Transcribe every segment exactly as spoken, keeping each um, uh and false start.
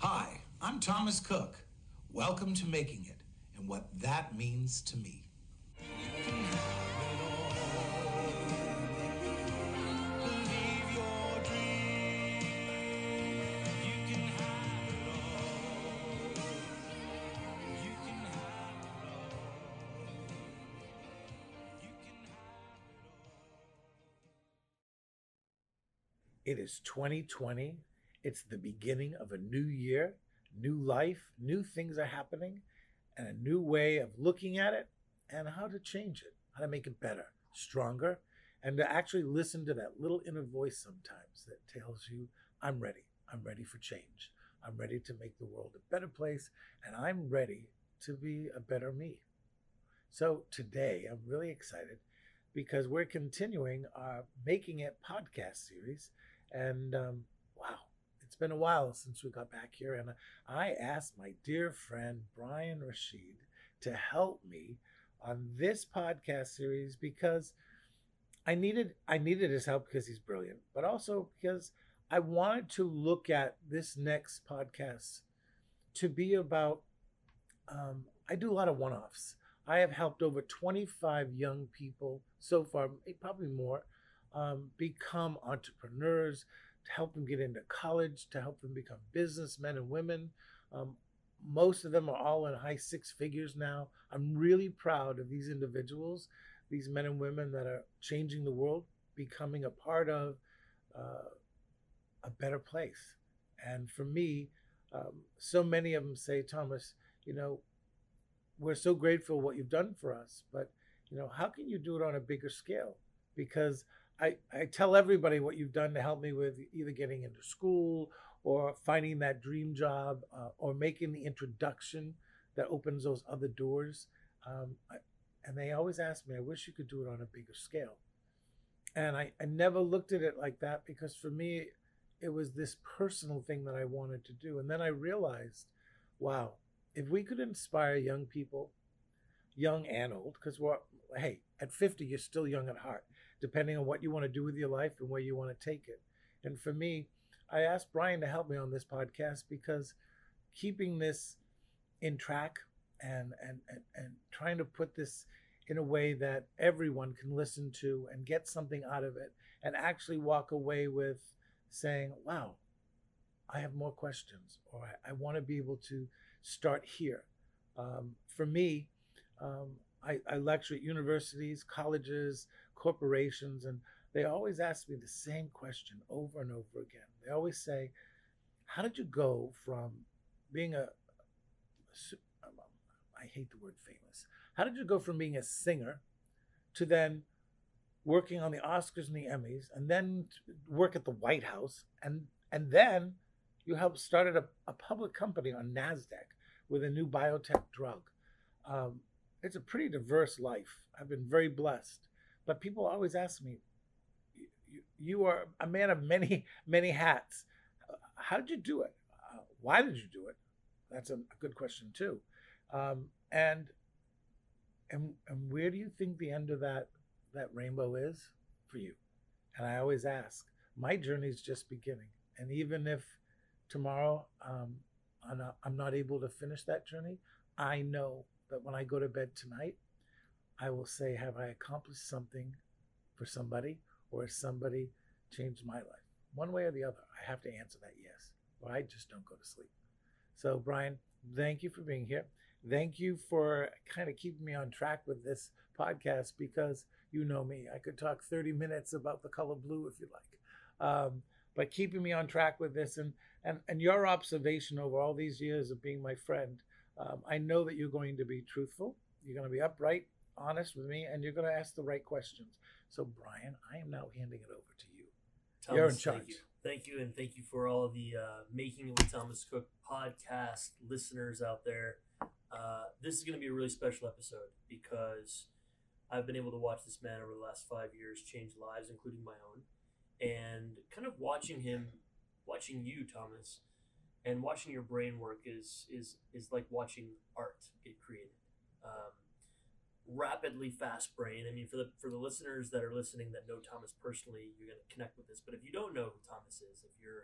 Hi, I'm Thomas Cook. Welcome to Making It and what that means to me. It is twenty twenty. It's the beginning of a new year, new life, new things are happening, and a new way of looking at it and how to change it, how to make it better, stronger, and to actually listen to that little inner voice sometimes that tells you, I'm ready. I'm ready for change. I'm ready to make the world a better place, and I'm ready to be a better me. So today, I'm really excited because we're continuing our Making It podcast series. And um, wow, it's been a while since we got back here. And I asked my dear friend, Brian Rashid, to help me on this podcast series because I needed I needed his help because he's brilliant, but also because I wanted to look at this next podcast to be about um, I do a lot of one offs. I have helped over twenty-five young people so far, probably more, um, become entrepreneurs, to help them get into college, to help them become businessmen and women. Um, most of them are all in high six figures now. I'm really proud of these individuals, these men and women that are changing the world, becoming a part of uh, a better place. And for me, um, so many of them say, Thomas, you know, we're so grateful what you've done for us, but you know, how can you do it on a bigger scale? Because I, I tell everybody what you've done to help me with either getting into school or finding that dream job uh, or making the introduction that opens those other doors. Um, I, and they always ask me, I wish you could do it on a bigger scale. And I, I never looked at it like that because for me, it was this personal thing that I wanted to do. And then I realized, wow, if we could inspire young people, young and old, because we're, hey, at fifty, you're still young at heart, depending on what you want to do with your life and where you want to take it. And for me, I asked Brian to help me on this podcast because keeping this in track and, and, and, and trying to put this in a way that everyone can listen to and get something out of it and actually walk away with saying, wow, I have more questions, or I, I want to be able to start here. Um, for me, um, I, I lecture at universities, colleges, corporations, and they always ask me the same question over and over again. They always say, how did you go from being a, I hate the word famous, how did you go from being a singer to then working on the Oscars and the Emmys, and then work at the White House, and and then you helped started a, a public company on NASDAQ with a new biotech drug. Um, it's a pretty diverse life. I've been very blessed. But people always ask me, you, you are a man of many, many hats. How did you do it? Uh, why did you do it? That's a, a good question too. Um, and and and where do you think the end of that that rainbow is for you? And I always ask, my journey is just beginning. And even if tomorrow um, I'm, not, I'm not able to finish that journey, I know that when I go to bed tonight, I will say, have I accomplished something for somebody, or has somebody changed my life? One way or the other, I have to answer that yes, or I just don't go to sleep. So, Brian, thank you for being here. Thank you for kind of keeping me on track with this podcast because you know me. I could talk thirty minutes about the color blue if you like. Um, but keeping me on track with this and, and, and your observation over all these years of being my friend, um, I know that you're going to be truthful. You're going to be upright, honest with me, and you're going to ask the right questions. So, Brian, I am now handing it over to you. Thomas, you're in charge. Thank you. Thank you, and thank you for all the uh, Making It with Thomas Cook podcast listeners out there. Uh, this is going to be a really special episode because I've been able to watch this man over the last five years change lives, including my own, and kind of watching him, watching you, Thomas, and watching your brain work is is is like watching art get created. Um, rapidly fast brain. I mean, for the for the listeners that are listening that know Thomas personally, you're going to connect with this. But if you don't know who Thomas is, if you're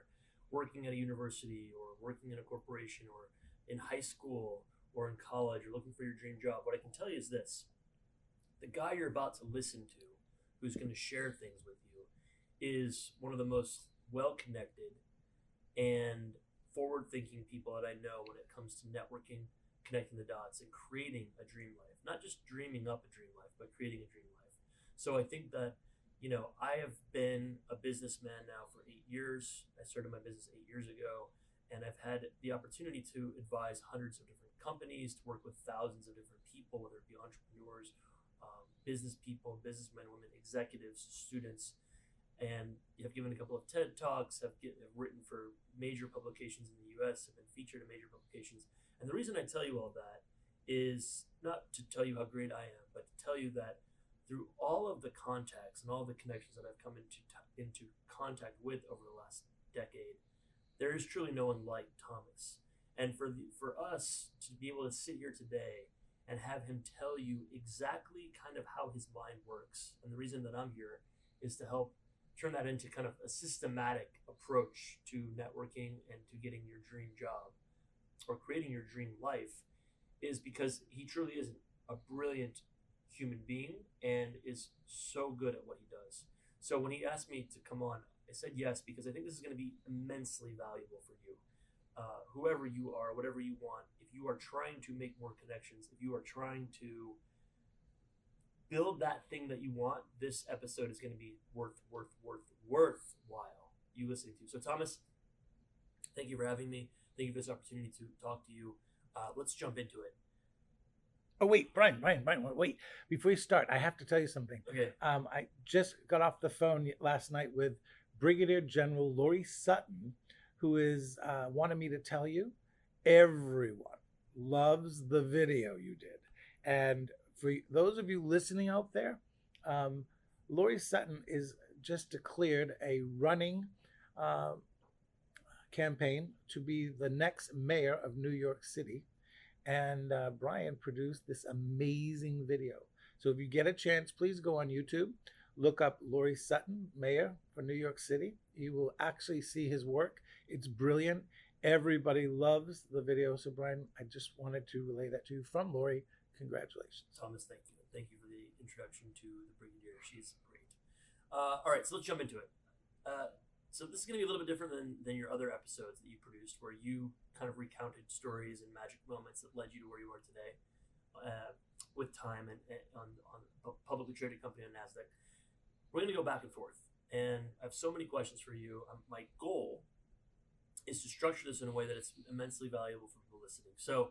working at a university or working in a corporation or in high school or in college or looking for your dream job, what I can tell you is this. The guy you're about to listen to, who's going to share things with you, is one of the most well-connected and forward-thinking people that I know when it comes to networking, connecting the dots, and creating a dream life. Not just dreaming up a dream life, but creating a dream life. So I think that, you know, I have been a businessman now for eight years. I started my business eight years ago, and I've had the opportunity to advise hundreds of different companies, to work with thousands of different people, whether it be entrepreneurs, um, business people, businessmen, women, executives, students, and have given a couple of TED Talks, have, get, have written for major publications in the U S, have been featured in major publications. And the reason I tell you all that is not to tell you how great I am, but to tell you that through all of the contacts and all the connections that I've come into into contact with over the last decade, there is truly no one like Thomas. And for the, for us to be able to sit here today and have him tell you exactly kind of how his mind works, and the reason that I'm here is to help turn that into kind of a systematic approach to networking and to getting your dream job or creating your dream life, is because he truly is a brilliant human being and is so good at what he does. So when he asked me to come on, I said yes, because I think this is going to be immensely valuable for you. Uh, whoever you are, whatever you want, if you are trying to make more connections, if you are trying to build that thing that you want, this episode is going to be worth, worth, worth, worthwhile you listening to. So Thomas, thank you for having me. Thank you for this opportunity to talk to you. Uh, let's jump into it. Oh, wait, Brian, Brian, Brian, wait. Before you start, I have to tell you something. Okay. Um, I just got off the phone last night with Brigadier General Laurie Sutton, who is uh, wanted me to tell you, everyone loves the video you did. And for those of you listening out there, um, Laurie Sutton is just declared a running uh, campaign to be the next mayor of New York City. And uh, Brian produced this amazing video. So if you get a chance, please go on YouTube, look up Laurie Sutton, mayor for New York City. You will actually see his work. It's brilliant. Everybody loves the video. So Brian, I just wanted to relay that to you from Laurie. Congratulations. Thomas, thank you. Thank you for the introduction to the Brigadier. She's great. Uh, all right, so let's jump into it. Uh, so this is going to be a little bit different than, than your other episodes that you produced, where you kind of recounted stories and magic moments that led you to where you are today uh, with time and, and on, on a publicly traded company on NASDAQ. We're going to go back and forth. And I have so many questions for you. Um, my goal is to structure this in a way that it's immensely valuable for people listening. So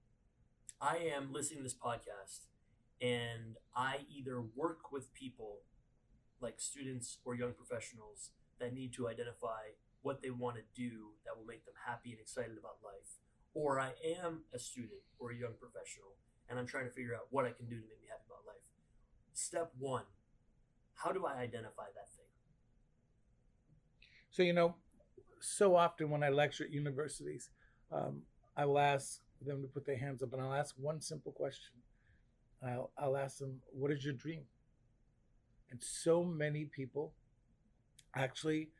I am listening to this podcast, and I either work with people like students or young professionals that need to identify what they want to do that will make them happy and excited about life, or I am a student or a young professional and I'm trying to figure out what I can do to make me happy about life. Step one, how do I identify that thing? So, you know, so often when I lecture at universities, um, I will ask them to put their hands up, and I'll ask one simple question. I'll, I'll ask them, what is your dream? And so many people actually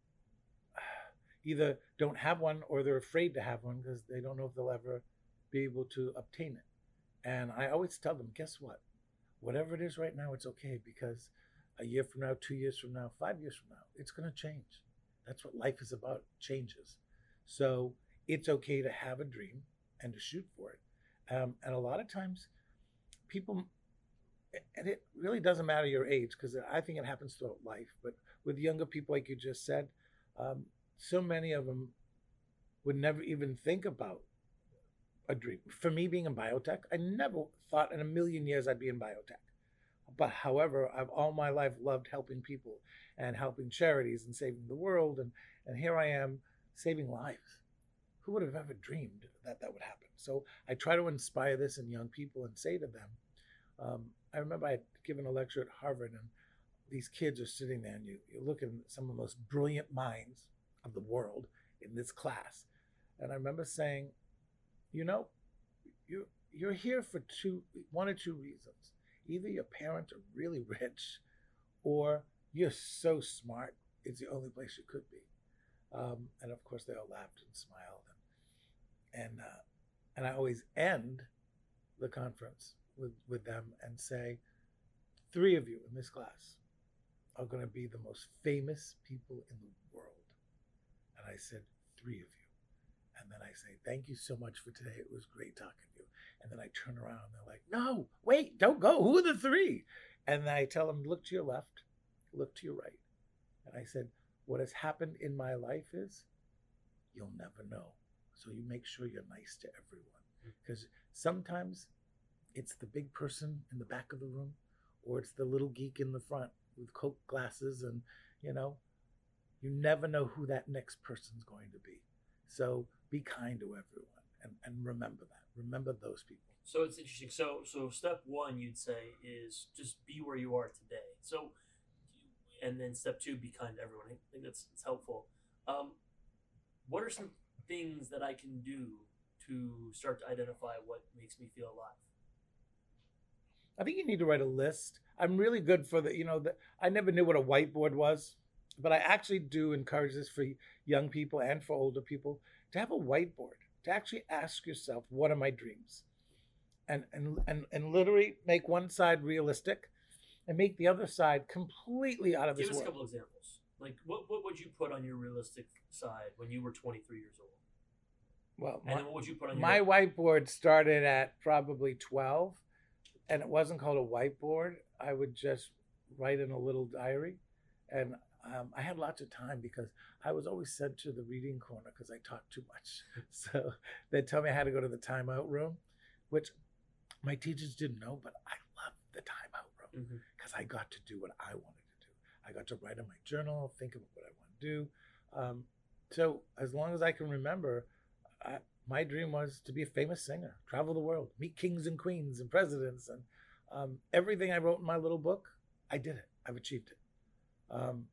either don't have one or they're afraid to have one because they don't know if they'll ever be able to obtain it. And I always tell them, guess what? Whatever it is right now, it's okay, because a year from now, two years from now, five years from now, it's going to change. That's what life is about, changes. So it's okay to have a dream and to shoot for it. Um, and a lot of times people, and it really doesn't matter your age, because I think it happens throughout life, but with younger people, like you just said, um, so many of them would never even think about a dream. For me, being in biotech, I never thought in a million years I'd be in biotech. But however, I've all my life loved helping people and helping charities and saving the world. And, and here I am saving lives. Who would have ever dreamed that that would happen? So I try to inspire this in young people and say to them, um, I remember I had given a lecture at Harvard, and these kids are sitting there, and you, you look at some of the most brilliant minds of the world in this class. And I remember saying, you know, you, you're here for two, one or two reasons. Either your parents are really rich, or you're so smart, it's the only place you could be. Um, and of course, they all laughed and smiled. And, and, uh, and I always end the conference with, with them and say, three of you in this class are going to be the most famous people in the world. And I said, three of you. And then I say, thank you so much for today. It was great talking to you. And then I turn around and they're like, no, wait, don't go. Who are the three? And then I tell them, look to your left, look to your right. And I said, what has happened in my life is you'll never know. So you make sure you're nice to everyone. Because sometimes it's the big person in the back of the room, or it's the little geek in the front with Coke glasses, and, you know, you never know who that next person's going to be. So be kind to everyone, and, and remember that. Remember those people. So it's interesting. So so step one, you'd say, is just be where you are today. So, and then step two, be kind to everyone. I think that's, that's helpful. Um, what are some things that I can do to start to identify what makes me feel alive? I think you need to write a list. I'm really good for the, you know, the, I never knew what a whiteboard was, but I actually do encourage this for young people and for older people to have a whiteboard, to actually ask yourself, what are my dreams? And, and, and, and literally make one side realistic and make the other side completely out of this Give us world. a couple examples. Like, what, what would you put on your realistic side when you were twenty-three years old? Well, And my, then what would you put on your... my whiteboard started at probably twelve, and it wasn't called a whiteboard. I would just write in a little diary. And um, I had lots of time because I was always sent to the reading corner because I talked too much. So they'd tell me I had to go to the timeout room, which my teachers didn't know, but I loved the timeout room because mm-hmm. I got to do what I wanted to do. I got to write in my journal, think about what I want to do. Um, so as long as I can remember, I, my dream was to be a famous singer, travel the world, meet kings and queens and presidents. And um, everything I wrote in my little book, I did it. I've achieved it. Um,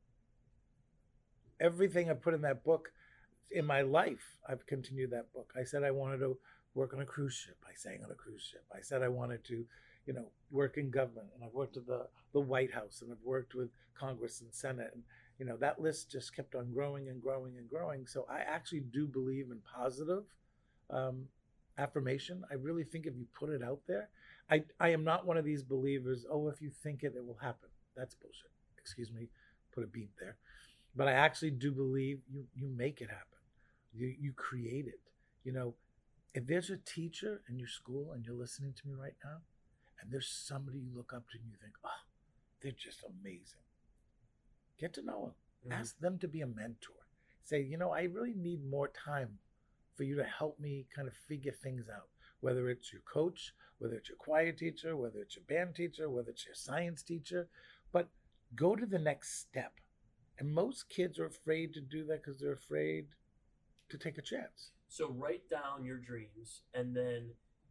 everything I put in that book in my life, I've continued that book. I said I wanted to work on a cruise ship. I sang on a cruise ship. I said I wanted to, you know, work in government. And I've worked at the, the White House, and I've worked with Congress and Senate. And, you know, that list just kept on growing and growing and growing. So I actually do believe in positive um, affirmation. I really think if you put it out there, I, I am not one of these believers, oh, if you think it, it will happen. That's bullshit. Excuse me, put a beep there. But I actually do believe you, you make it happen. You, you create it. You know, if there's a teacher in your school and you're listening to me right now, and there's somebody you look up to and you think, oh, they're just amazing, get to know them. Mm-hmm. Ask them to be a mentor. Say, you know, I really need more time for you to help me kind of figure things out, whether it's your coach, whether it's your choir teacher, whether it's your band teacher, whether it's your science teacher, but go to the next step. And most kids are afraid to do that because they're afraid to take a chance. So write down your dreams, and then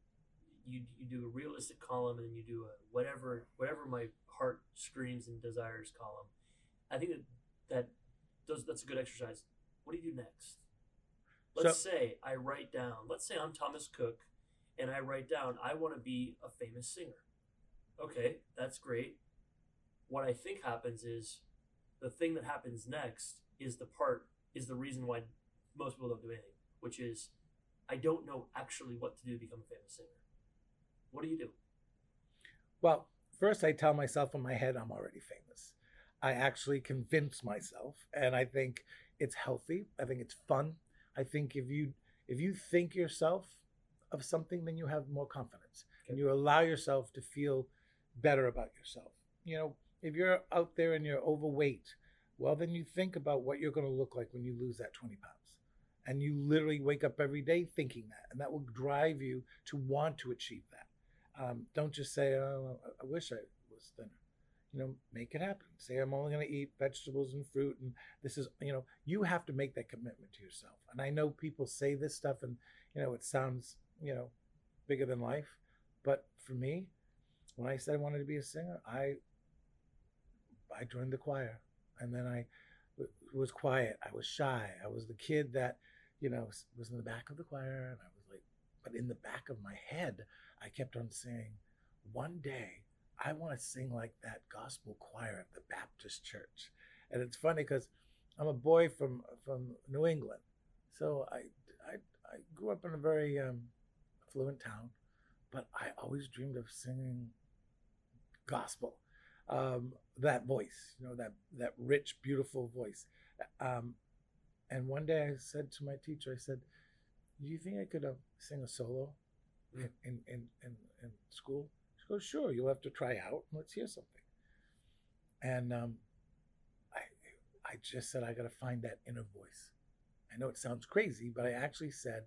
you you do a realistic column, and you do a whatever whatever my heart screams and desires column. I think that that does that's a good exercise. What do you do next? Let's so, say I write down. Let's say I'm Thomas Cook, and I write down I want to be a famous singer. Okay, that's great. What I think happens is the thing that happens next is the part is the reason why most people don't do anything, which is I don't know actually what to do to become a famous singer. What do you do? Well, first I tell myself in my head I'm already famous. I actually convince myself, and I think it's healthy. I think it's fun. I think if you if you think yourself of something, then you have more confidence, okay. And you allow yourself to feel better about yourself. You know, if you're out there and you're overweight, well, then you think about what you're going to look like when you lose that twenty pounds. And you literally wake up every day thinking that, and that will drive you to want to achieve that. Um, don't just say, oh, I wish I was thinner. You know, make it happen. Say, I'm only going to eat vegetables and fruit. And this is, you know, you have to make that commitment to yourself. And I know people say this stuff and, you know, it sounds, you know, bigger than life. But for me, when I said I wanted to be a singer, I, I joined the choir. And then I w- was quiet. I was shy. I was the kid that, you know, was in the back of the choir. And I was like, but in the back of my head, I kept on saying, one day I want to sing like that gospel choir at the Baptist church. And it's funny because I'm a boy from from New England, so I I, I grew up in a very um, affluent town, but I always dreamed of singing gospel. Um, that voice, you know, that that rich, beautiful voice. Um, and one day I said to my teacher, I said, "Do you think I could uh, sing a solo in, in in in in school?" She goes, "Sure. You'll have to try out. Let's hear something." And um, I I just said I got to find that inner voice. I know it sounds crazy, but I actually said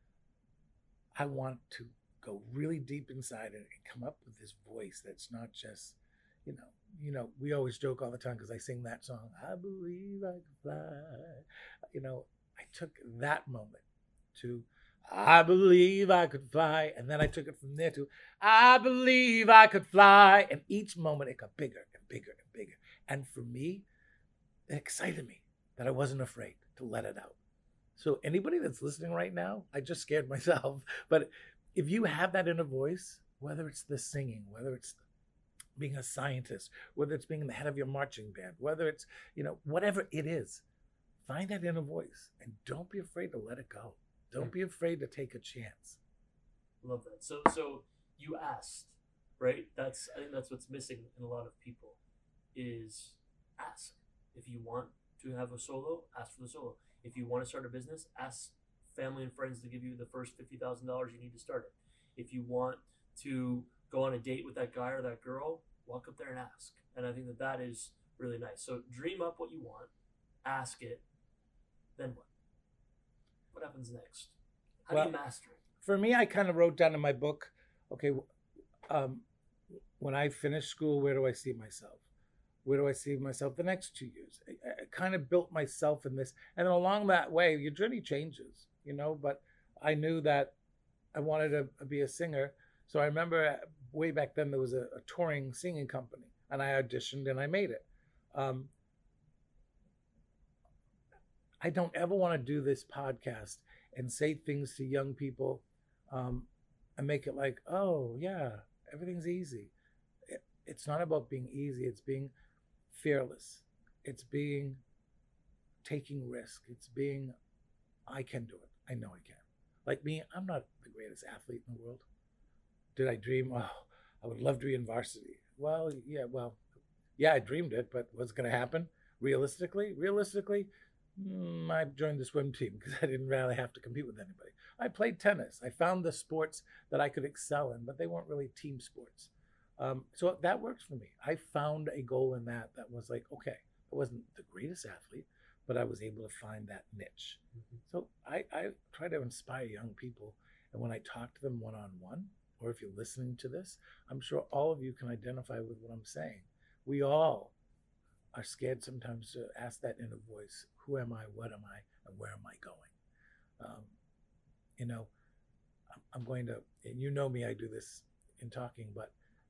I want to go really deep inside and come up with this voice that's not just, you know, you know, we always joke all the time because I sing that song, I believe I can fly. You know, I took that moment to, I believe I could fly. And then I took it from there to, I believe I could fly. And each moment it got bigger and bigger and bigger. And for me, it excited me that I wasn't afraid to let it out. So anybody that's listening right now, I just scared myself. But if you have that inner voice, whether it's the singing, whether it's being a scientist, whether it's being the head of your marching band, whether it's, you know, whatever it is, find that inner voice and don't be afraid to let it go. Don't be afraid to take a chance. Love that. So, so you asked, right? That's, I think that's what's missing in a lot of people is ask. If you want to have a solo, ask for the solo. If you want to start a business, ask family and friends to give you the first fifty thousand dollars you need to start it. If you want to go on a date with that guy or that girl, walk up there and ask. And I think that that is really nice. So dream up what you want, ask it, then what? What happens next? How well, do you master it? For me, I kind of wrote down in my book, okay, um, when I finish school, where do I see myself? Where do I see myself the next two years? I, I kind of built myself in this. And then along that way, your journey changes, you know, but I knew that I wanted to be a singer. So I remember way back then there was a, a touring singing company and I auditioned and I made it. Um, I don't ever want to do this podcast and say things to young people um, and make it like, oh yeah, everything's easy. It, it's not about being easy. It's being fearless. It's being taking risk. It's being, I can do it. I know I can. Like me, I'm not the greatest athlete in the world. Did I dream? Oh, I would love to be in varsity. Well, yeah, well, yeah, I dreamed it, but what's going to happen? Realistically, realistically, mm, I joined the swim team because I didn't really have to compete with anybody. I played tennis. I found the sports that I could excel in, but they weren't really team sports. Um, so that worked for me. I found a goal in that that was like, okay, I wasn't the greatest athlete, but I was able to find that niche. Mm-hmm. So I, I try to inspire young people. And when I talk to them one-on-one, or if you're listening to this, I'm sure all of you can identify with what I'm saying. We all are scared sometimes to ask that inner voice, who am I, what am I, and where am I going? Um, you know, I'm going to, and you know me, I do this in talking, but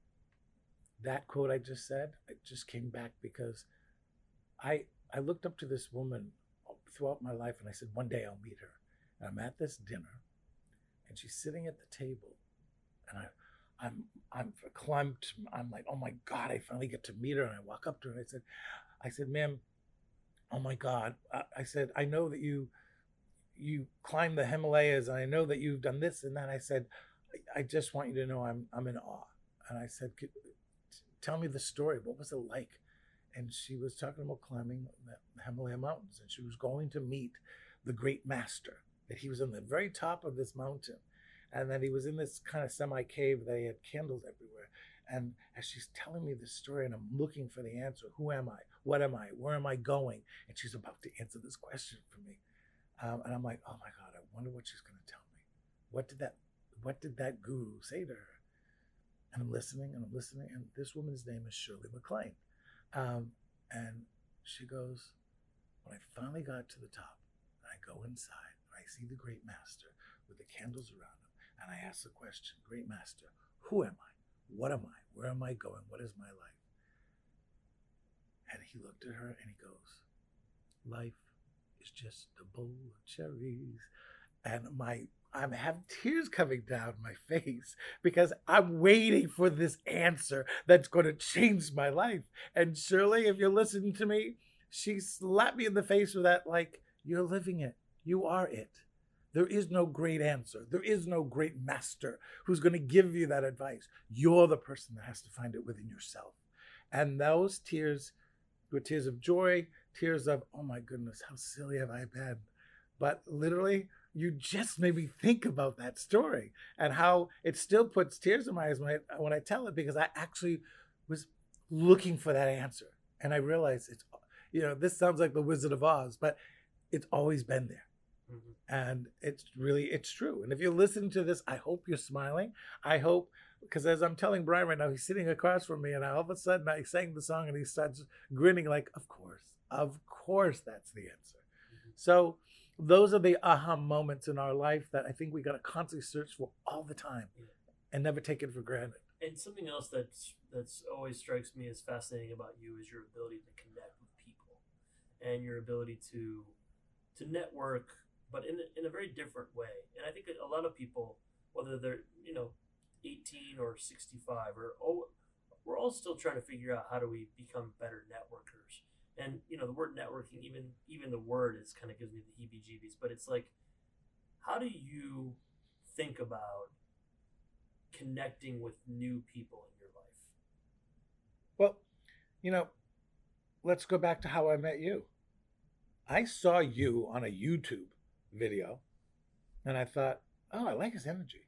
that quote I just said, it just came back because I I looked up to this woman throughout my life and I said, one day I'll meet her. And I'm at this dinner and she's sitting at the table and I, I'm I'm verklempt. I'm like, oh my God, I finally get to meet her. And I walk up to her and I said, I said, ma'am, oh my God. I, I said, I know that you you climbed the Himalayas and I know that you've done this and that. I said, I, I just want you to know I'm I'm in awe. And I said, tell me the story. What was it like? And she was talking about climbing the Himalaya mountains and she was going to meet the great master, that he was on the very top of this mountain and that he was in this kind of semi-cave that he had candles everywhere. And as she's telling me this story and I'm looking for the answer, who am I? What am I? Where am I going? And she's about to answer this question for me. Um, and I'm like, oh my God, I wonder what she's going to tell me. What did that, what did that guru say to her? And I'm listening and I'm listening. And this woman's name is Shirley MacLaine. Um, and she goes, when I finally got to the top and I go inside and I see the great master with the candles around him. And I ask the question, great master, who am I? What am I? Where am I going? What is my life? And he looked at her and he goes, life is just a bowl of cherries. And my I'm having tears coming down my face because I'm waiting for this answer that's going to change my life. And Shirley, if you're listening to me, she slapped me in the face with that, like, you're living it. You are it. There is no great answer. There is no great master who's going to give you that advice. You're the person that has to find it within yourself. And those tears were tears of joy, tears of, oh my goodness, how silly have I been? But literally, you just made me think about that story and how it still puts tears in my eyes when I, when I tell it, because I actually was looking for that answer. And I realized it's, you know, this sounds like the Wizard of Oz, but it's always been there. Mm-hmm. And it's really, it's true. And if you're listening to this, I hope you're smiling. I hope, because as I'm telling Brian right now, he's sitting across from me, and all of a sudden I sang the song and he starts grinning like, of course, of course, that's the answer. Mm-hmm. So those are the aha moments in our life that I think we got to constantly search for all the time, yeah, and never take it for granted. And something else that's that's always strikes me as fascinating about you is your ability to connect with people and your ability to to network, but in a, in a very different way. And I think that a lot of people, whether they're, you know, eighteen or sixty-five, or oh, we're all still trying to figure out how do we become better networkers. And, you know, the word networking, even even the word is kind of gives me the heebie-jeebies. But it's like, how do you think about connecting with new people in your life? Well, you know, let's go back to how I met you. I saw you on a YouTube video, and I thought, oh, I like his energy.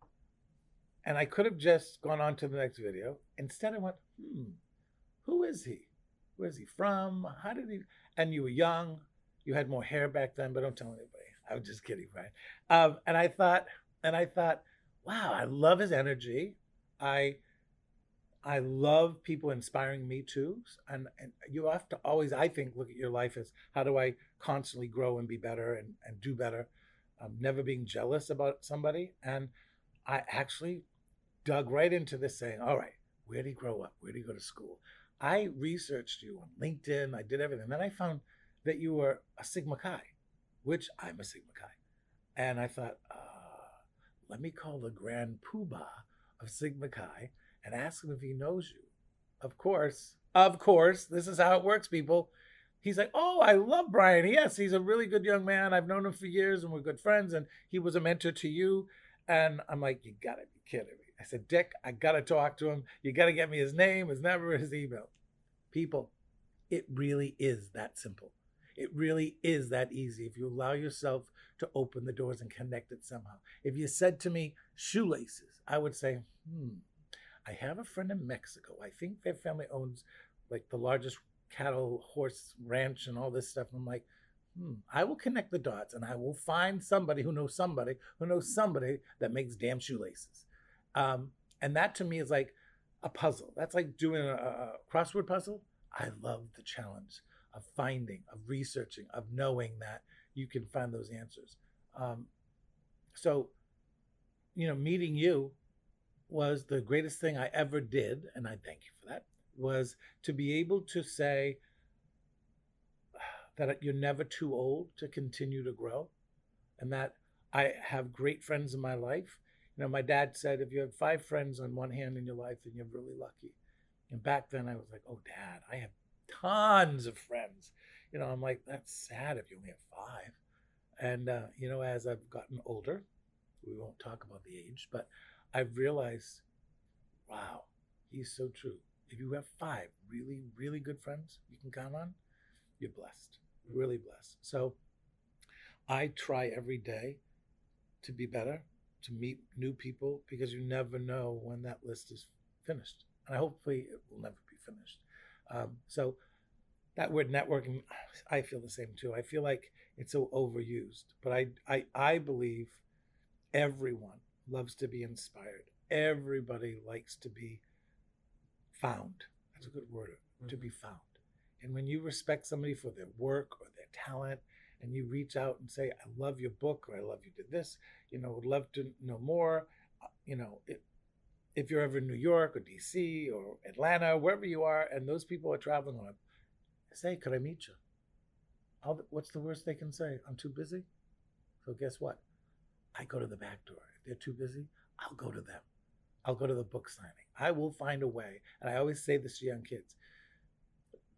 And I could have just gone on to the next video. Instead, I went, hmm, who is he? Where's he from? How did he? And you were young. You had more hair back then, but don't tell anybody. I was just kidding, right? Um, and I thought, and I thought, wow, I love his energy. I, I love people inspiring me too. And, and you have to always, I think, look at your life as how do I constantly grow and be better and, and do better. Um, never being jealous about somebody. And I actually dug right into this saying, all right, where did he grow up? Where did he go to school? I researched you on LinkedIn. I did everything. Then I found that you were a Sigma Chi, which I'm a Sigma Chi. And I thought, uh, let me call the Grand Poobah of Sigma Chi and ask him if he knows you. Of course, of course, this is how it works, people. He's like, oh, I love Brian. Yes, he's a really good young man. I've known him for years and we're good friends. And he was a mentor to you. And I'm like, you gotta be kidding me. I said, Dick, I gotta talk to him. You gotta get me his name, his number, his email. People, it really is that simple. It really is that easy if you allow yourself to open the doors and connect it somehow. If you said to me, shoelaces, I would say, hmm, I have a friend in Mexico. I think their family owns like the largest cattle, horse ranch and all this stuff. I'm like, hmm, I will connect the dots and I will find somebody who knows somebody who knows somebody that makes damn shoelaces. Um, and that to me is like a puzzle. That's like doing a, a crossword puzzle. I love the challenge of finding, of researching, of knowing that you can find those answers. Um, so, you know, meeting you was the greatest thing I ever did, and I thank you for that, was to be able to say that you're never too old to continue to grow, and that I have great friends in my life. You know, my dad said, if you have five friends on one hand in your life, then you're really lucky. And back then I was like, oh, Dad, I have tons of friends. You know, I'm like, that's sad if you only have five. And, uh, you know, as I've gotten older, we won't talk about the age, but I've realized, wow, he's so true. If you have five really, really good friends you can count on, you're blessed, really blessed. So I try every day to be better, to meet new people, because you never know when that list is finished. And hopefully it will never be finished. Um, so that word networking, I feel the same too. I feel like it's so overused, but I, I, I believe everyone loves to be inspired. Everybody likes to be found. That's a good word, mm-hmm. to be found. And when you respect somebody for their work or their talent, and you reach out and say, I love your book, or I love you did this, you know, would love to know more, uh, you know, it, if you're ever in New York or D C or Atlanta, wherever you are, and those people are traveling on, say, could I meet you? I'll, what's the worst they can say? I'm too busy. So guess what? I go to the back door. If they're too busy, I'll go to them. I'll go to the book signing. I will find a way. And I always say this to young kids.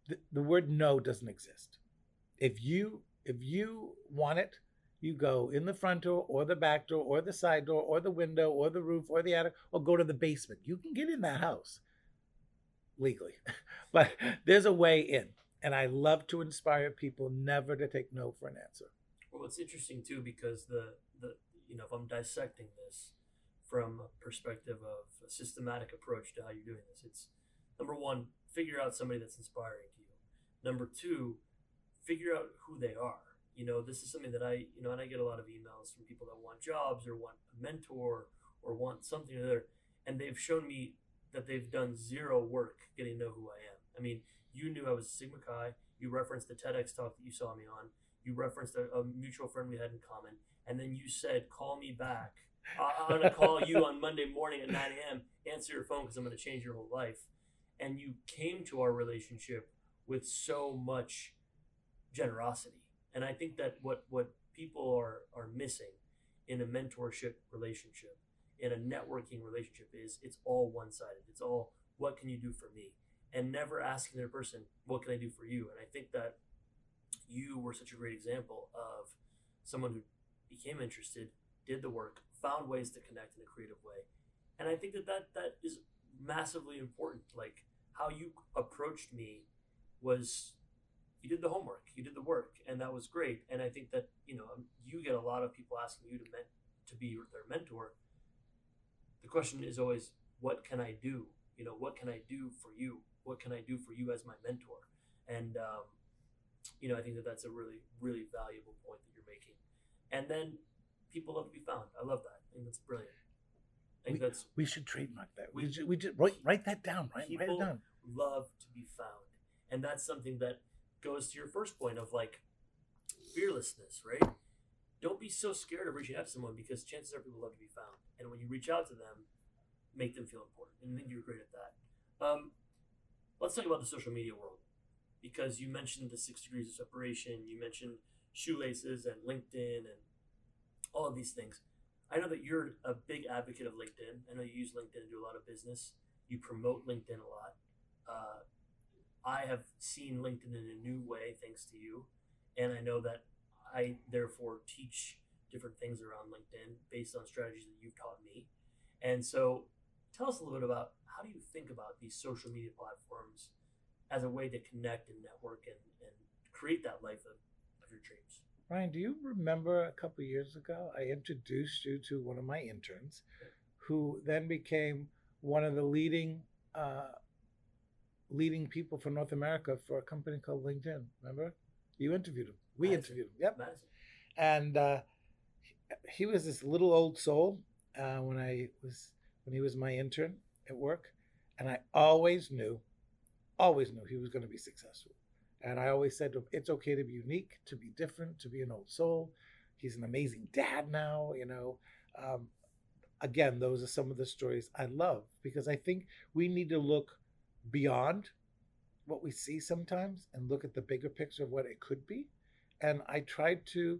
the, the word no doesn't exist. If you if you want it, you go in the front door or the back door or the side door or the window or the roof or the attic or go to the basement. You can get in that house legally, but there's a way in. And I love to inspire people never to take no for an answer. Well, it's interesting too because the the you know if I'm dissecting this from a perspective of a systematic approach to how you're doing this, it's number one, figure out somebody that's inspiring to you. Number two, figure out who they are. You know, this is something that I, you know, and I get a lot of emails from people that want jobs or want a mentor or want something or other, and they've shown me that they've done zero work getting to know who I am. I mean, you knew I was Sigma Chi. You referenced the TEDx talk that you saw me on. You referenced a, a mutual friend we had in common, and then you said, "Call me back. I'm going to call you on Monday morning at nine a.m. Answer your phone because I'm going to change your whole life." And you came to our relationship with so much generosity. And I think that what, what people are, are missing in a mentorship relationship, in a networking relationship, is it's all one-sided. It's all, what can you do for me? And never asking their person, what can I do for you? And I think that you were such a great example of someone who became interested, did the work, found ways to connect in a creative way. And I think that that, that is massively important. Like, how you approached me was, you did the homework, you did the work, and that was great. And I think that, you know, you get a lot of people asking you to men- to be their mentor. The question is always, what can I do? You know, what can I do for you? What can I do for you as my mentor? And, um, you know, I think that that's a really, really valuable point that you're making. And then people love to be found. I love that. I think that's brilliant. I think we, that's we should trademark that. We, we, should, we just write, write that down. Right, write it people down. love to be found. And that's something that goes to your first point of like fearlessness, right? Don't be so scared of reaching out to someone because chances are people love to be found. And when you reach out to them, make them feel important. And I think you're great at that. Um, let's talk about the social media world, because you mentioned the six degrees of separation. You mentioned shoelaces and LinkedIn and all of these things. I know that you're a big advocate of LinkedIn. I know you use LinkedIn to do a lot of business. You promote LinkedIn a lot. Uh, I have seen LinkedIn in a new way thanks to you. And I know that I therefore teach different things around LinkedIn based on strategies that you've taught me. And so tell us a little bit about, how do you think about these social media platforms as a way to connect and network and, and create that life of, of your dreams? Ryan, do you remember a couple of years ago, I introduced you to one of my interns who then became one of the leading uh, leading people for North America for a company called LinkedIn. Remember? You interviewed him. We Madison. interviewed him. Yep. Madison. And uh, he was this little old soul uh, when I was when he was my intern at work, and I always knew, always knew he was going to be successful. And I always said to him, it's okay to be unique, to be different, to be an old soul. He's an amazing dad now, you know. Um, again, those are some of the stories I love, because I think we need to look beyond what we see sometimes and look at the bigger picture of what it could be. And I tried to,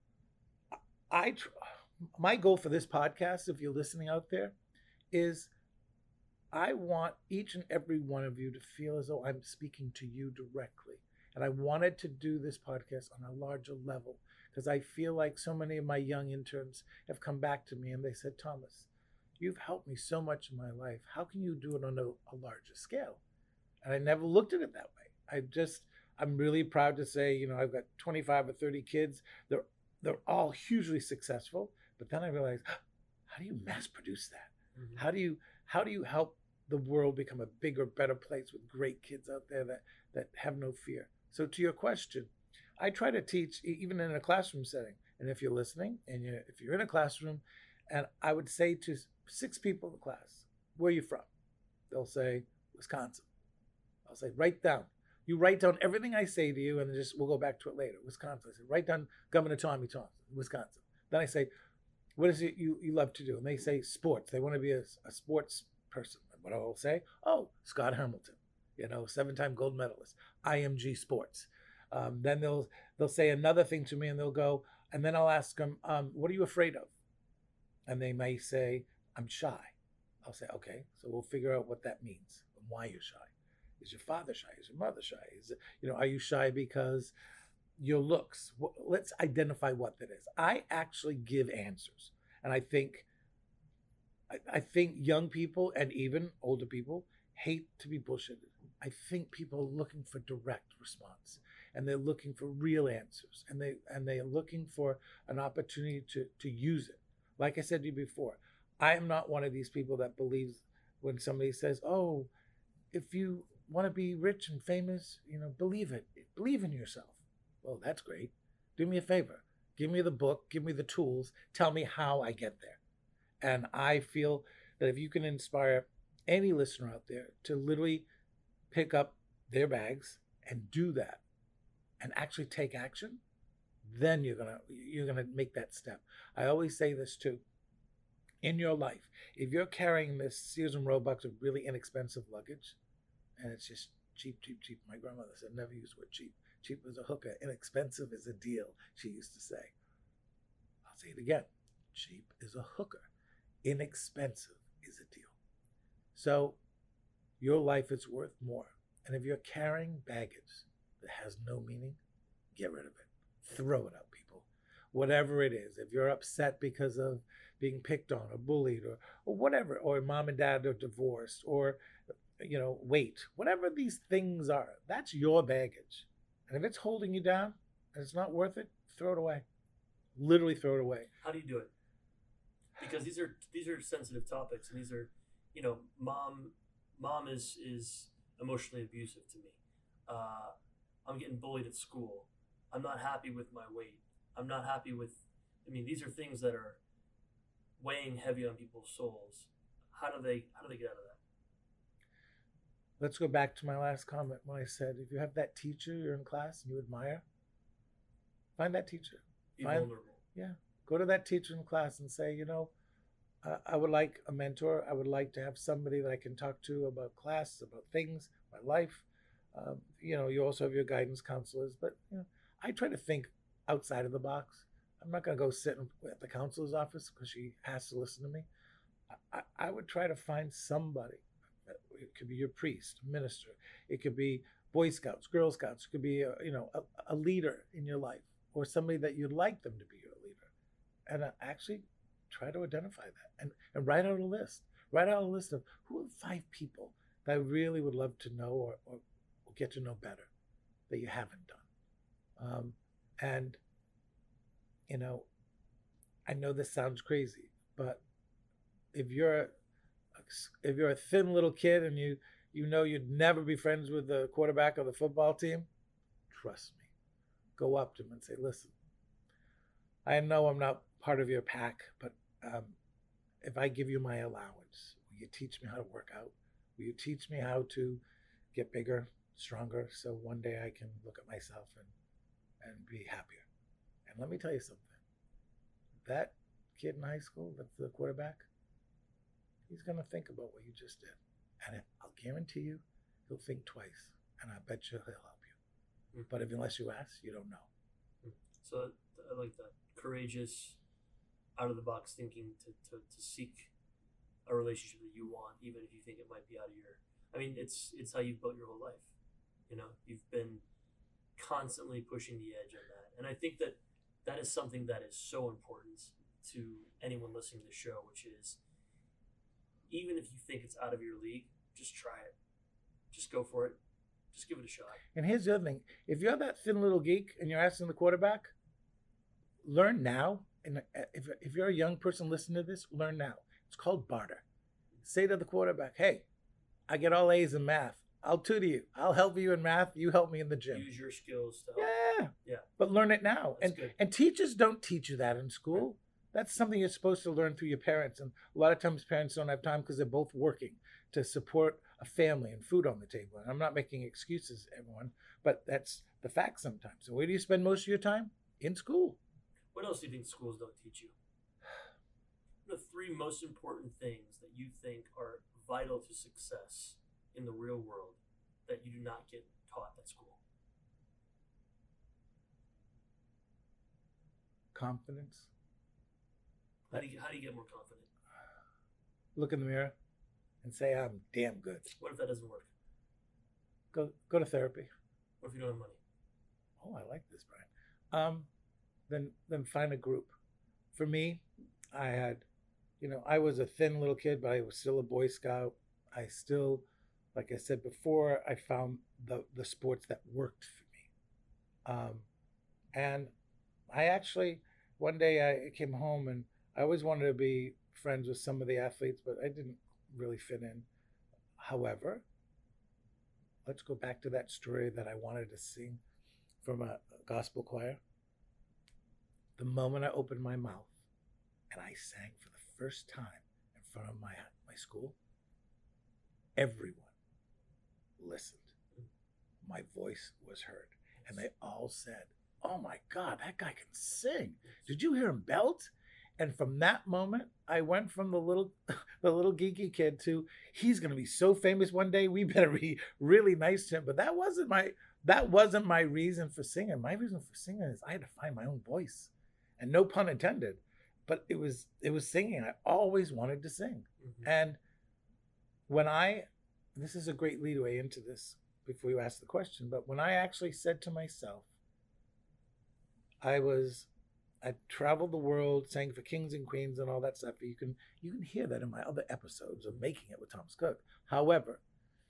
I, my goal for this podcast, if you're listening out there, is I want each and every one of you to feel as though I'm speaking to you directly. And I wanted to do this podcast on a larger level because I feel like so many of my young interns have come back to me and they said, Thomas, you've helped me so much in my life. How can you do it on a, a larger scale? And I never looked at it that way. I just, I'm really proud to say, you know, I've got twenty-five or thirty kids. They're, they're all hugely successful. But then I realized, how do you mass produce that? Mm-hmm. How do you, how do you help the world become a bigger, better place with great kids out there that, that have no fear? So to your question, I try to teach even in a classroom setting. And if you're listening and you if you're in a classroom, and I would say to six people in the class, where are you from? They'll say, Wisconsin. I'll say, write down. You write down everything I say to you, and just we'll go back to it later. Wisconsin. I say, write down Governor Tommy Thompson, Wisconsin. Then I say, what is it you, you love to do? And they say sports. They want to be a, a sports person. What I'll say, oh, Scott Hamilton, you know, seven-time gold medalist, I M G Sports. Um, then they'll they'll say another thing to me, and they'll go, and then I'll ask them, um, what are you afraid of? And they may say, I'm shy. I'll say, okay, so we'll figure out what that means and why you're shy. Is your father shy? Is your mother shy? Is it, you know, are you shy because your looks? Wh- Let's identify what that is. I actually give answers, and I think I, I think young people and even older people hate to be bullshitted. I think people are looking for direct response, and they're looking for real answers, and they and they are looking for an opportunity to to use it. Like I said to you before, I am not one of these people that believes when somebody says, "Oh, if you want to be rich and famous, you know, believe it. Believe in yourself." Well, that's great. Do me a favor. Give me the book, give me the tools, tell me how I get there. And I feel that if you can inspire any listener out there to literally pick up their bags and do that and actually take action, then you're gonna you're gonna make that step. I always say this too. In your life, if you're carrying this Sears and Roebuck of really inexpensive luggage, and it's just cheap, cheap, cheap. My grandmother said never use the word cheap. Cheap is a hooker. Inexpensive is a deal, she used to say. I'll say it again. Cheap is a hooker. Inexpensive is a deal. So your life is worth more. And if you're carrying baggage that has no meaning, get rid of it. Throw it out, people. Whatever it is. If you're upset because of being picked on or bullied or, or whatever, or mom and dad are divorced, or you know, weight, whatever these things are, that's your baggage. And if it's holding you down and it's not worth it, throw it away. Literally throw it away. How do you do it? Because these are these are sensitive topics, and these are, you know, mom mom is is emotionally abusive to me. Uh, I'm getting bullied at school. I'm not happy with my weight. I'm not happy with. I mean, these are things that are weighing heavy on people's souls. How do they how do they get out of that? Let's go back to my last comment when I said, if you have that teacher you're in class and you admire, find that teacher. Be Find, vulnerable. Yeah. Go to that teacher in class and say, you know, uh, I would like a mentor. I would like to have somebody that I can talk to about class, about things, my life. Um, you know, you also have your guidance counselors, but you know, I try to think outside of the box. I'm not going to go sit in, at the counselor's office because she has to listen to me. I, I, I would try to find somebody. It could be your priest, minister. It could be Boy Scouts, Girl Scouts. It could be a, you know a, a leader in your life, or somebody that you'd like them to be your leader. And uh, actually try to identify that and, and write out a list. Write out a list of who are five people that I really would love to know or, or, or get to know better that you haven't done. Um, and, you know, I know this sounds crazy, but if you're if you're a thin little kid and you you know you'd never be friends with the quarterback of the football team, trust me. Go up to him and say, listen, I know I'm not part of your pack, but um, if I give you my allowance, will you teach me how to work out? Will you teach me how to get bigger, stronger, so one day I can look at myself and, and be happier? And let me tell you something. That kid in high school, that's the quarterback, he's going to think about what you just did. And I'll guarantee you, he'll think twice. And I bet you he'll help you. Mm. But if unless you ask, you don't know. Mm. So I like that. Courageous, out-of-the-box thinking to, to, to seek a relationship that you want, even if you think it might be out of your... I mean, it's it's how you've built your whole life. You know, you've been constantly pushing the edge on that. And I think that that is something that is so important to anyone listening to the show, which is, even if you think it's out of your league, just try it. Just go for it. Just give it a shot. And here's the other thing. If you're that thin little geek and you're asking the quarterback, learn now. And if, if you're a young person listening to this, learn now. It's called barter. Say to the quarterback, hey, I get all A's in math. I'll tutor you. I'll help you in math. You help me in the gym. Use your skills to help. Yeah. Yeah. But learn it now. That's and good. and teachers don't teach you that in school. Right. That's something you're supposed to learn through your parents. And a lot of times parents don't have time because they're both working to support a family and food on the table. And I'm not making excuses, everyone, but that's the fact sometimes. So where do you spend most of your time? In school. What else do you think schools don't teach you? What are the three most important things that you think are vital to success in the real world that you do not get taught at school? Confidence. How do you, how do you get more confident? Look in the mirror and say, I'm damn good. What if that doesn't work? Go go to therapy. What if you don't have money? Oh, I like this, Brian. Um, then then find a group. For me, I had, you know, I was a thin little kid, but I was still a Boy Scout. I still, like I said before, I found the the sports that worked for me. Um, and I actually one day I came home and I always wanted to be friends with some of the athletes, but I didn't really fit in. However, let's go back to that story that I wanted to sing from a, a gospel choir. The moment I opened my mouth and I sang for the first time in front of my my school, everyone listened. My voice was heard, and they all said, "Oh my God, that guy can sing! Did you hear him belt?" And from that moment, I went from the little, the little geeky kid to he's going to be so famous one day. We better be really nice to him. But that wasn't my that wasn't my reason for singing. My reason for singing is I had to find my own voice, and no pun intended. But it was it was singing. I always wanted to sing, mm-hmm. and when I, this is a great leadway into this before you ask the question. But when I actually said to myself, I was. I traveled the world, sang for kings and queens and all that stuff. You can you can hear that in my other episodes of Making It with Thomas Cook. However,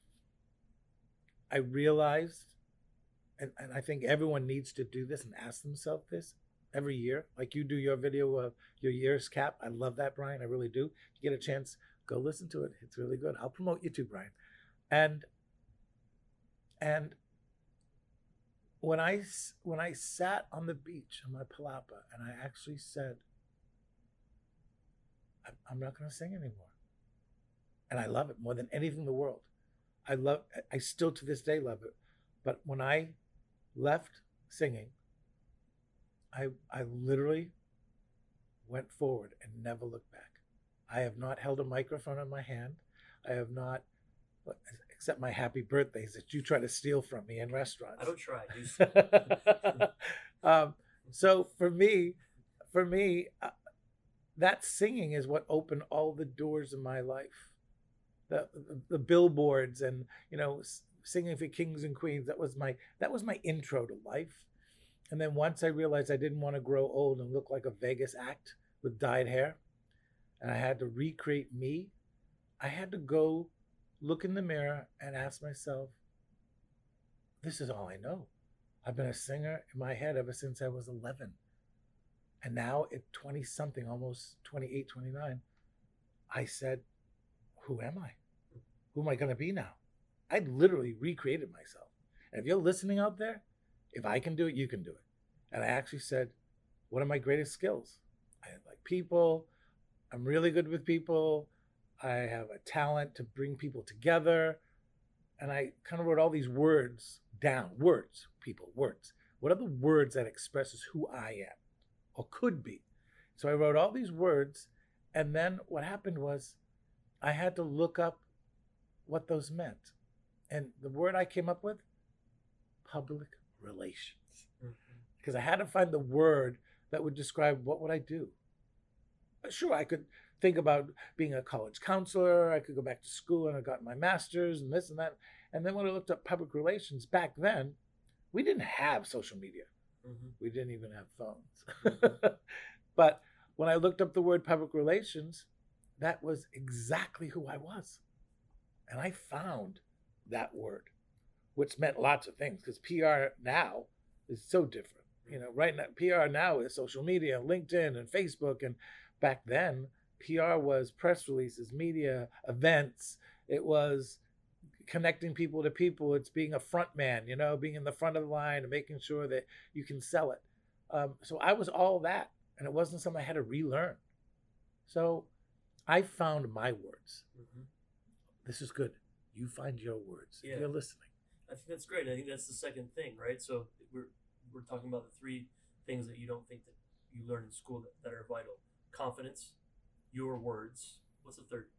I realized, and, and I think everyone needs to do this and ask themselves this every year, like you do your video of your year's cap. I love that, Brian. I really do. If you get a chance, go listen to it. It's really good. I'll promote you too, Brian. And and When I, when I sat on the beach on my palapa and I actually said, I'm not going to sing anymore. And I love it more than anything in the world. I love, I still to this day love it. But when I left singing, I, I literally went forward and never looked back. I have not held a microphone in my hand. I have not, except my happy birthdays that you try to steal from me in restaurants. I don't try. You um, so for me, for me, uh, that singing is what opened all the doors of my life. The, the the billboards and you know singing for kings and queens. That was my that was my intro to life. And then once I realized I didn't want to grow old and look like a Vegas act with dyed hair, and I had to recreate me, I had to go look in the mirror and ask myself, this is all I know. I've been a singer in my head ever since I was eleven. And now at twenty something, almost twenty-eight, twenty-nine, I said, who am I? Who am I going to be now? I literally recreated myself. And if you're listening out there, if I can do it, you can do it. And I actually said, what are my greatest skills? I like people. I'm really good with people. I have a talent to bring people together. And I kind of wrote all these words down. Words, people, words. What are the words that expresses who I am or could be? So I wrote all these words. And then what happened was I had to look up what those meant. And the word I came up with, public relations. Mm-hmm. Because I had to find the word that would describe what would I do. Sure, I could think about being a college counselor. I could go back to school and I got my master's and this and that. And then when I looked up public relations, back then, we didn't have social media. Mm-hmm. We didn't even have phones. Mm-hmm. But when I looked up the word public relations, that was exactly who I was. And I found that word, which meant lots of things because P R now is so different. You know, right now, P R now is social media, LinkedIn and Facebook. And back then, P R was press releases, media, events. It was connecting people to people. It's being a front man, you know, being in the front of the line and making sure that you can sell it. Um, so I was all that. And it wasn't something I had to relearn. So I found my words. Mm-hmm. This is good. You find your words. Yeah. If you're listening. I think that's great. I think that's the second thing, right? So we're we're talking about the three things that you don't think that you learn in school that, that are vital. Confidence, your words. What's the third?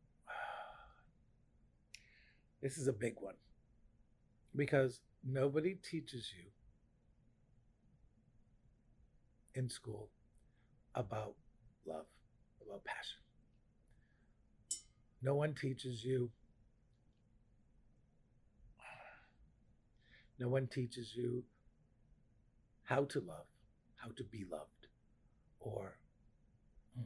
This is a big one. Because nobody teaches you in school about love, about passion. No one teaches you No one teaches you how to love, how to be loved, or hmm,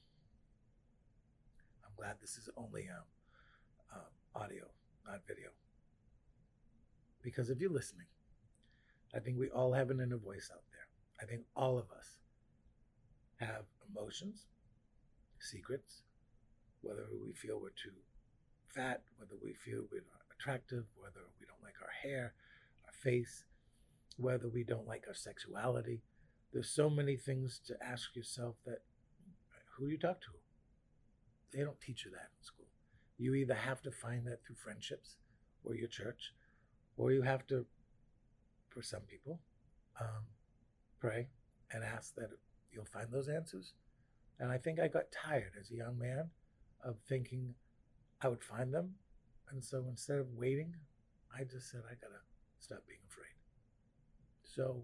I'm glad this is only um, um, audio, not video. Because if you're listening, I think we all have an inner voice out there. I think all of us have emotions, secrets, whether we feel we're too fat, whether we feel we're not attractive, whether we don't like our hair, our face, whether we don't like our sexuality. There's so many things to ask yourself that who do you talk to? They don't teach you that in school. You either have to find that through friendships or your church, or you have to, for some people, um, pray and ask that you'll find those answers. And I think I got tired as a young man of thinking I would find them. And so instead of waiting, I just said, I gotta stop being afraid. So,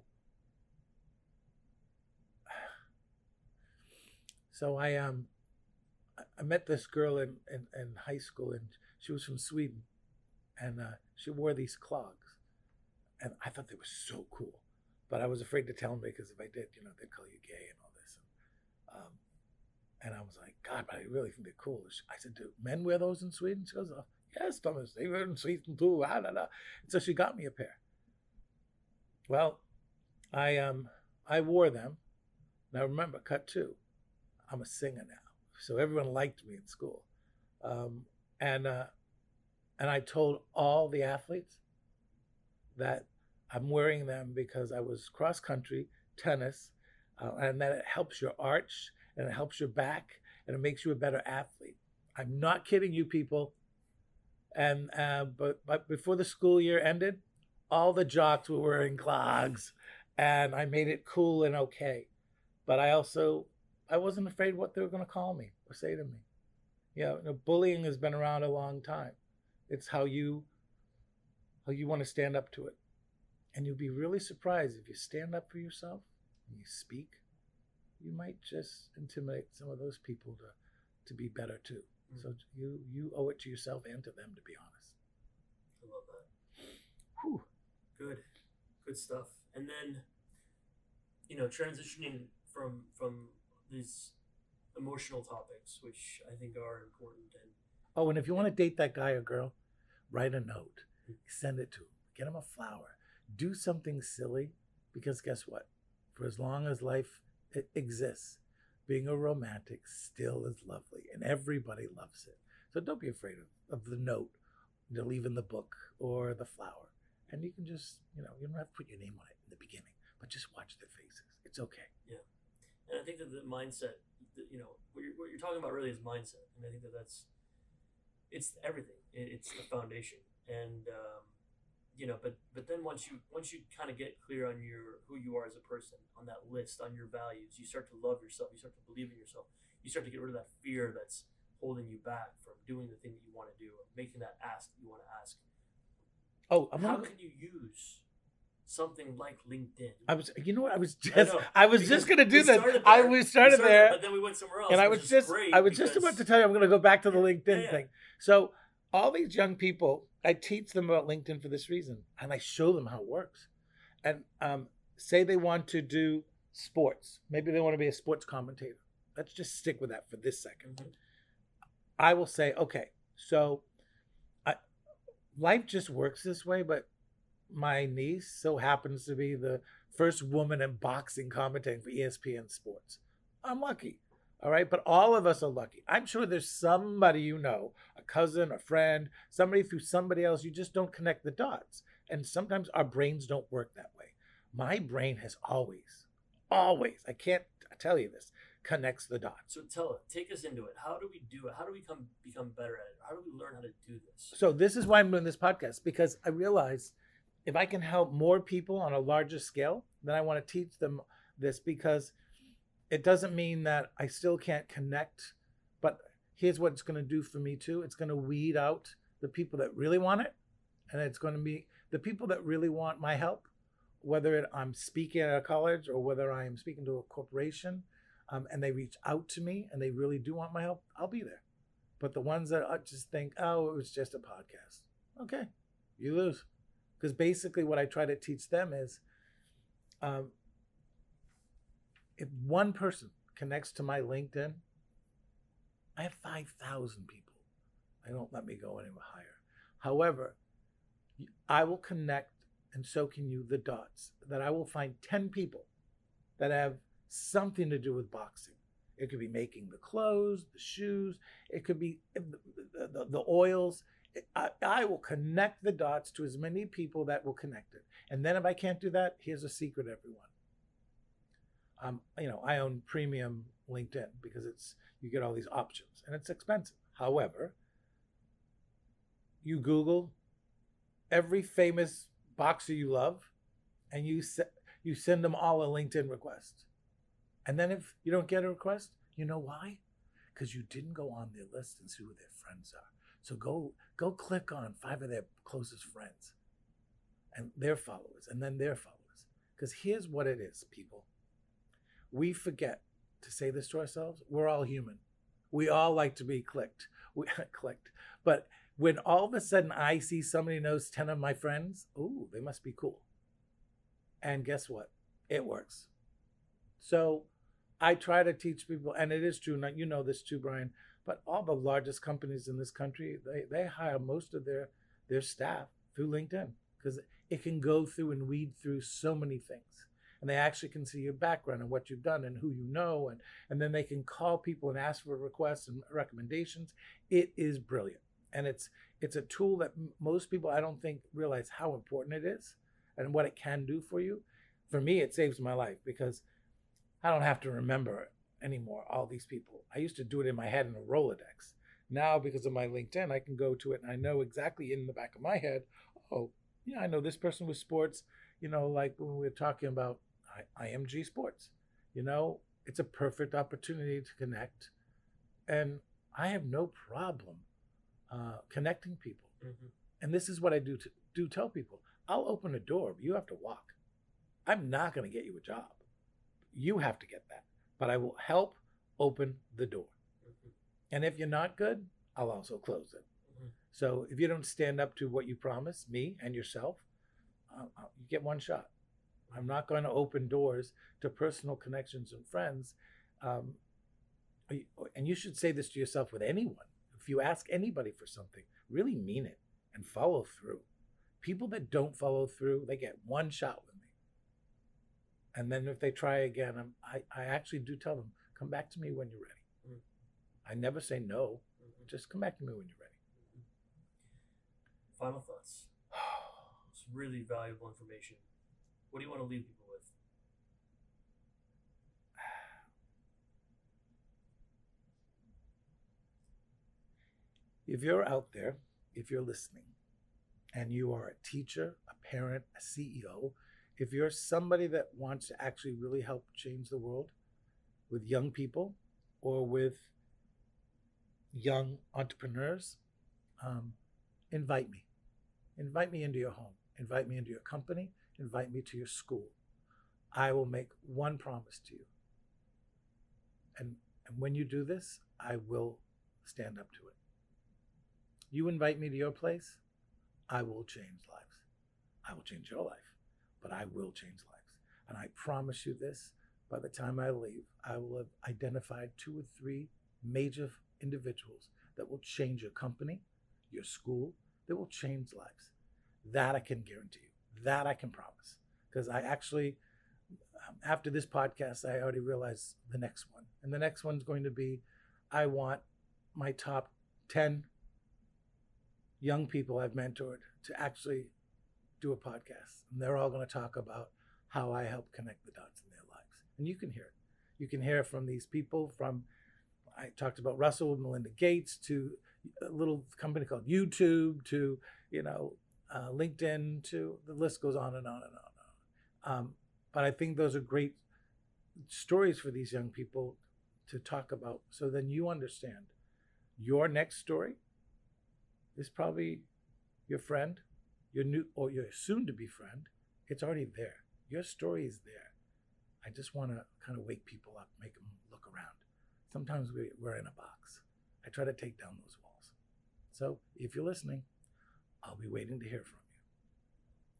so I um, I met this girl in, in, in high school, and she was from Sweden, and uh, she wore these clogs, and I thought they were so cool, but I was afraid to tell them because if I did, you know, they'd call you gay and all this. And, um, and I was like, God, but I really think they're cool. I said, do men wear those in Sweden? She goes, oh, yes, Thomas, they wear them in Sweden too. Ah, da, da. And so she got me a pair. Well, I um I wore them. Now remember, cut two, I'm a singer now, so everyone liked me in school, um, and uh, and I told all the athletes that I'm wearing them because I was cross country, tennis, uh, and that it helps your arch and it helps your back and it makes you a better athlete. I'm not kidding you, people. And uh, but but before the school year ended, all the jocks were wearing clogs, and I made it cool and okay. But I also, I wasn't afraid what they were going to call me or say to me. You know, you know, bullying has been around a long time. It's how you, how you want to stand up to it. And you'll be really surprised if you stand up for yourself and you speak, you might just intimidate some of those people to, to be better too. Mm-hmm. So you, you owe it to yourself and to them, to be honest. I love that. Whew. Good, good stuff. And then, you know, transitioning from from these emotional topics, which I think are important. And oh, and if you want to date that guy or girl, write a note, send it to him, get him a flower, do something silly, because guess what? For as long as life it exists, being a romantic still is lovely, and everybody loves it. So don't be afraid of, of the note to leave in the book or the flower. And you can just, you know, you don't have to put your name on it in the beginning, but just watch their faces. It's okay. Yeah. And I think that the mindset, you know, what you're, what you're talking about really is mindset. And I think that that's, it's everything. It's the foundation. And, um, you know, but, but then once you, once you kind of get clear on your, who you are as a person, on that list, on your values, you start to love yourself. You start to believe in yourself. You start to get rid of that fear that's holding you back from doing the thing that you want to do or making that ask that you want to ask. Oh, I'm how gonna... can you use something like LinkedIn? I was, you know what, I was just, I, I was just gonna do that. There, I we started, we started there, but then we went somewhere else. And I was just, I was just about to tell you, I'm gonna go back to the LinkedIn yeah, yeah. thing. So all these young people, I teach them about LinkedIn for this reason, and I show them how it works. And um, say they want to do sports, maybe they want to be a sports commentator. Let's just stick with that for this second. Mm-hmm. I will say, okay, so. Life just works this way, but my niece so happens to be the first woman in boxing commentating for E S P N Sports. I'm lucky, all right? But all of us are lucky. I'm sure there's somebody you know, a cousin, a friend, somebody through somebody else, you just don't connect the dots. And sometimes our brains don't work that way. My brain has always, always, I can't tell you this, connects the dots. So tell it, take us into it. How do we do it? How do we come become better at it? How do we learn how to do this? So this is why I'm doing this podcast, because I realize if I can help more people on a larger scale, then I want to teach them this, because it doesn't mean that I still can't connect, but here's what it's going to do for me too. It's going to weed out the people that really want it, and it's going to be the people that really want my help, whether it, I'm speaking at a college or whether I am speaking to a corporation. Um, and they reach out to me and they really do want my help, I'll be there. But the ones that just think, oh, it was just a podcast. Okay, you lose. Because basically what I try to teach them is um, if one person connects to my LinkedIn, I have five thousand people. They don't let me go any higher. However, I will connect, and so can you, the dots, that I will find ten people that have something to do with boxing. It could be making the clothes, the shoes. It could be the, the, the oils. I, I will connect the dots to as many people that will connect it. And then if I can't do that, here's a secret, everyone. Um, you know, I own premium LinkedIn because it's you get all these options and it's expensive. However, you Google every famous boxer you love, and you se- you send them all a LinkedIn request. And then if you don't get a request, you know why? Because you didn't go on their list and see who their friends are. So go go click on five of their closest friends and their followers and then their followers. Because here's what it is, people. We forget to say this to ourselves. We're all human. We all like to be clicked. We clicked. But when all of a sudden I see somebody knows ten of my friends, ooh, they must be cool. And guess what? It works. So I try to teach people, and it is true, you know this too, Brian, but all the largest companies in this country, they, they hire most of their, their staff through LinkedIn because it can go through and weed through so many things. And they actually can see your background and what you've done and who you know. And, and then they can call people and ask for requests and recommendations. It is brilliant. And it's it's a tool that m- most people, I don't think, realize how important it is and what it can do for you. For me, it saves my life because I don't have to remember anymore all these people. I used to do it in my head in a Rolodex. Now, because of my LinkedIn, I can go to it and I know exactly in the back of my head, oh, yeah, I know this person with sports, you know, like when we were talking about I M G Sports. You know, it's a perfect opportunity to connect. And I have no problem uh, connecting people. Mm-hmm. And this is what I do, to, do tell people. I'll open a door, but you have to walk. I'm not going to get you a job. You have to get that. But I will help open the door. Mm-hmm. And if you're not good, I'll also close it. Mm-hmm. So if you don't stand up to what you promise me and yourself, uh, you get one shot. I'm not going to open doors to personal connections and friends. Um, and you should say this to yourself with anyone. If you ask anybody for something, really mean it and follow through. People that don't follow through, they get one shot with me. And then if they try again, I'm, I, I actually do tell them, come back to me when you're ready. Mm-hmm. I never say no. Mm-hmm. Just come back to me when you're ready. Mm-hmm. Final thoughts. It's really valuable information. What do you want to leave people with? If you're out there, if you're listening, and you are a teacher, a parent, a C E O, if you're somebody that wants to actually really help change the world with young people or with young entrepreneurs, um, invite me. Invite me into your home. Invite me into your company. Invite me to your school. I will make one promise to you. And, and when you do this, I will stand up to it. You invite me to your place, I will change lives. I will change your life, but I will change lives. And I promise you this, by the time I leave, I will have identified two or three major individuals that will change your company, your school, that will change lives. That I can guarantee you. That I can promise. Because I actually, um, after this podcast, I already realized the next one. And the next one's going to be, I want my top ten young people I've mentored to actually do a podcast. And they're all going to talk about how I help connect the dots in their lives. And you can hear it. You can hear from these people from, I talked about Russell and Melinda Gates, to a little company called YouTube, to, you know, uh, LinkedIn, to the list goes on and on and on and on. Um, but I think those are great stories for these young people to talk about. So then you understand your next story is probably your friend, your new or your soon-to-be friend. It's already there. Your story is there. I just want to kind of wake people up, make them look around. Sometimes we, we're in a box. I try to take down those walls. So if you're listening, I'll be waiting to hear from you.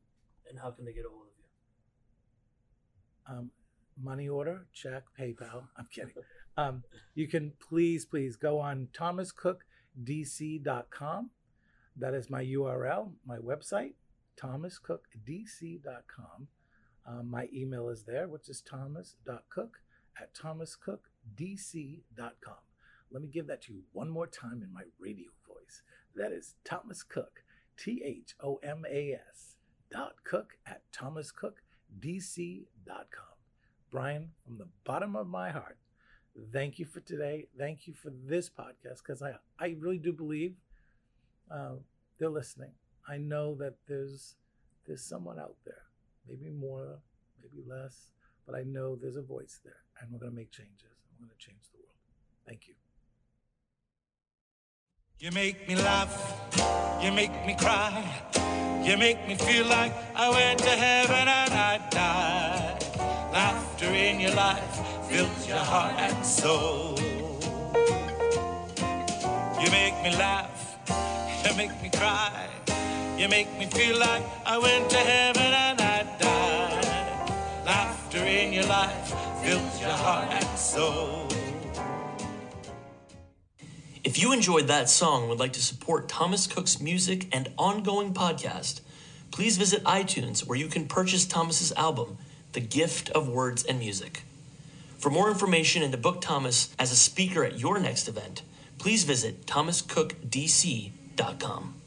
and how can they get a hold of you? Um, money order, check, PayPal. I'm kidding. Um, you can please, please go on thomas cook d c dot com. That is my U R L, my website, thomas cook d c dot com. Um, my email is there, which is thomas dot cook at thomas cook d c dot com. Let me give that to you one more time in my radio voice. That is Thomas Cook, T H O M A S dot cook at thomas cook d c dot com. Brian, from the bottom of my heart, thank you for today. Thank you for this podcast, because I, I really do believe uh, they're listening. I know that there's there's someone out there, maybe more, maybe less, but I know there's a voice there, and we're going to make changes. We're going to change the world. Thank you. You make me laugh, you make me cry, you make me feel like I went to heaven and I died. Laughter in your life fills your heart and soul. You make me laugh, you make me cry, you make me feel like I went to heaven and I died. Laughter in your life fills your heart and soul. If you enjoyed that song and would like to support Thomas Cook's music and ongoing podcast, please visit iTunes, where you can purchase Thomas's album, The Gift of Words and Music. For more information and to book Thomas as a speaker at your next event, please visit thomas cook d c dot com.